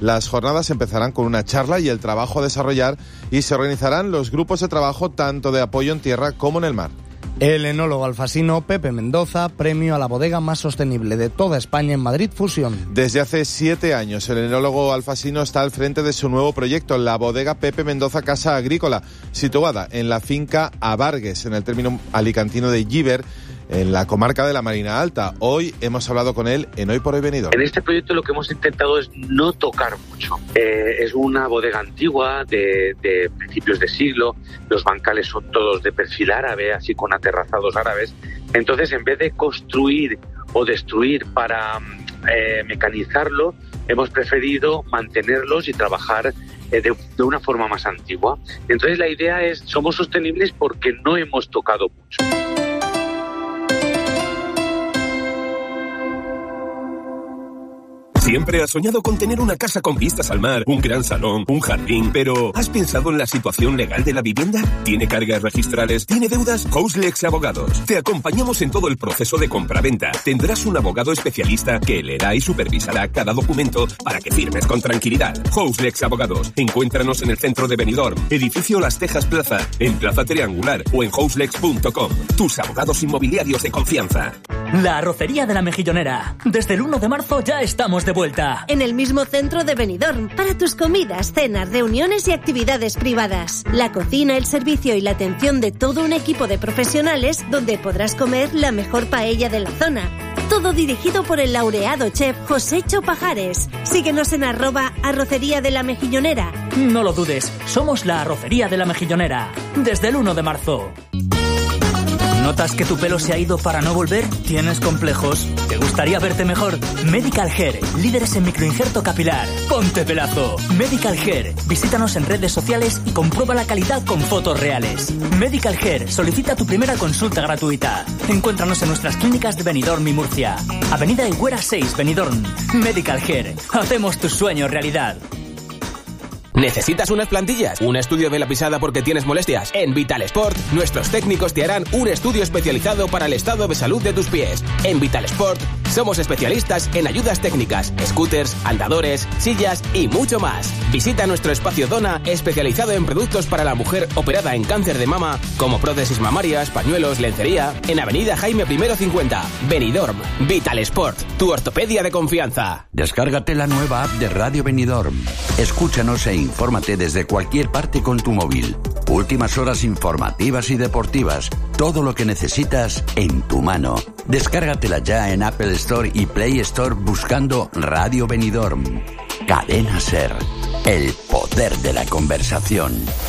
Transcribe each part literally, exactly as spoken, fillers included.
Las jornadas empezarán con una charla y el trabajo a desarrollar y se organizarán los grupos de trabajo tanto de apoyo en tierra como en el mar. El enólogo alfasino Pepe Mendoza, premio a la bodega más sostenible de toda España en Madrid Fusión. Desde hace siete años, el enólogo alfasino está al frente de su nuevo proyecto, la bodega Pepe Mendoza Casa Agrícola, situada en la finca Abargues, en el término alicantino de Llíber, en la comarca de la Marina Alta. Hoy hemos hablado con él en Hoy por Hoy Benidorm. En este proyecto lo que hemos intentado es no tocar mucho. Eh, es una bodega antigua de, de principios de siglo, los bancales son todos de perfil árabe, así con aterrazados árabes. Entonces, en vez de construir o destruir para eh, mecanizarlo, hemos preferido mantenerlos y trabajar eh, de, de una forma más antigua. Entonces, la idea es, somos sostenibles porque no hemos tocado mucho. Siempre has soñado con tener una casa con vistas al mar, un gran salón, un jardín, pero ¿has pensado en la situación legal de la vivienda? ¿Tiene cargas registrales? ¿Tiene deudas? Houselex Abogados. Te acompañamos en todo el proceso de compraventa. Tendrás un abogado especialista que leerá y supervisará cada documento para que firmes con tranquilidad. Houselex Abogados. Encuéntranos en el centro de Benidorm, edificio Las Tejas Plaza, en Plaza Triangular o en houselex punto com. Tus abogados inmobiliarios de confianza. La Arrocería de la Mejillonera. Desde el uno de marzo ya estamos de vuelta. En el mismo centro de Benidorm, para tus comidas, cenas, reuniones y actividades privadas. La cocina, el servicio y la atención de todo un equipo de profesionales donde podrás comer la mejor paella de la zona. Todo dirigido por el laureado chef Josécho Pajares. Síguenos en arroba Arrocería de la Mejillonera. No lo dudes, somos la Arrocería de la Mejillonera. Desde el uno de marzo. ¿Notas que tu pelo se ha ido para no volver? ¿Tienes complejos? ¿Te gustaría verte mejor? Medical Hair, líderes en microinjerto capilar. ¡Ponte pelazo! Medical Hair, visítanos en redes sociales y comprueba la calidad con fotos reales. Medical Hair, solicita tu primera consulta gratuita. Encuéntranos en nuestras clínicas de Benidorm y Murcia. Avenida Higuera seis, Benidorm. Medical Hair, hacemos tu sueño realidad. ¿Necesitas unas plantillas? ¿Un estudio de la pisada porque tienes molestias? En Vital Sport, nuestros técnicos te harán un estudio especializado para el estado de salud de tus pies. En Vital Sport, somos especialistas en ayudas técnicas, scooters, andadores, sillas y mucho más. Visita nuestro espacio Dona, especializado en productos para la mujer operada en cáncer de mama, como prótesis mamarias, pañuelos, lencería, en Avenida Jaime I cincuenta, Benidorm. Vital Sport, tu ortopedia de confianza. Descárgate la nueva app de Radio Benidorm. Escúchanos e infórmate desde cualquier parte con tu móvil. Últimas horas informativas y deportivas. Todo lo que necesitas en tu mano. Descárgatela ya en Apple Store y Play Store buscando Radio Benidorm. Cadena Ser. El poder de la conversación.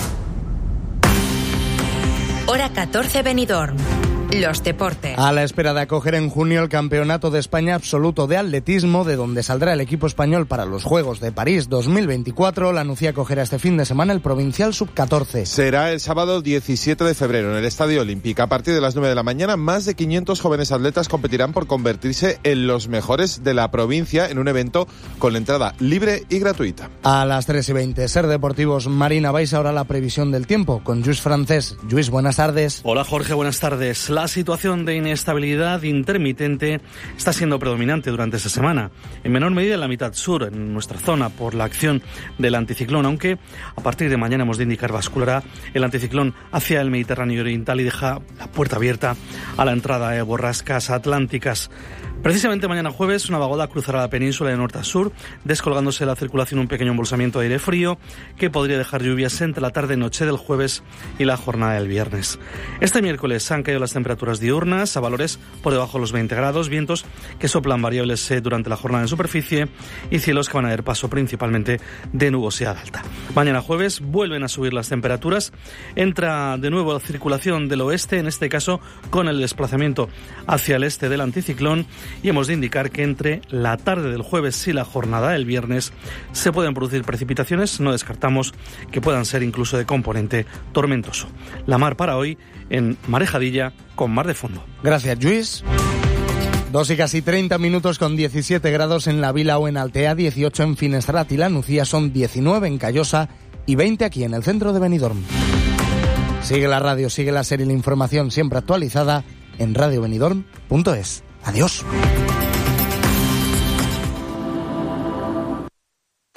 Hora catorce, Benidorm. Los deportes. A la espera de acoger en junio el Campeonato de España Absoluto de Atletismo, de donde saldrá el equipo español para los Juegos de París dos mil veinticuatro, la Nucía acogerá este fin de semana el Provincial sub catorce. Será el sábado diecisiete de febrero en el Estadio Olímpico. A partir de las nueve de la mañana, más de quinientos jóvenes atletas competirán por convertirse en los mejores de la provincia en un evento con entrada libre y gratuita. A las tres y veinte, Ser Deportivos Marina vais ahora la previsión del tiempo con Lluís Francés. Lluís, buenas tardes. Hola Jorge, buenas tardes. La situación de inestabilidad intermitente está siendo predominante durante esta semana, en menor medida en la mitad sur, en nuestra zona, por la acción del anticiclón, aunque a partir de mañana hemos de indicar basculará el anticiclón hacia el Mediterráneo oriental y deja la puerta abierta a la entrada de borrascas atlánticas. Precisamente mañana jueves una vaguada cruzará la península de norte a sur, descolgándose de la circulación un pequeño embolsamiento de aire frío que podría dejar lluvias entre la tarde-noche del jueves y la jornada del viernes. Este miércoles han caído las temperaturas diurnas a valores por debajo de los veinte grados, vientos que soplan variables durante la jornada en superficie y cielos que van a dar paso principalmente de nubosidad alta. Mañana jueves vuelven a subir las temperaturas, entra de nuevo la circulación del oeste, en este caso con el desplazamiento hacia el este del anticiclón, y hemos de indicar que entre la tarde del jueves y la jornada del viernes se pueden producir precipitaciones, no descartamos que puedan ser incluso de componente tormentoso. La mar para hoy en Marejadilla con mar de fondo. Gracias, Lluís. Dos y casi treinta minutos con diecisiete grados en La Vila o en Altea, dieciocho en Finestrat y La Nucía, son diecinueve en Callosa y veinte aquí en el centro de Benidorm. Sigue la radio, sigue la serie y la información siempre actualizada en radio benidorm punto es. Adiós.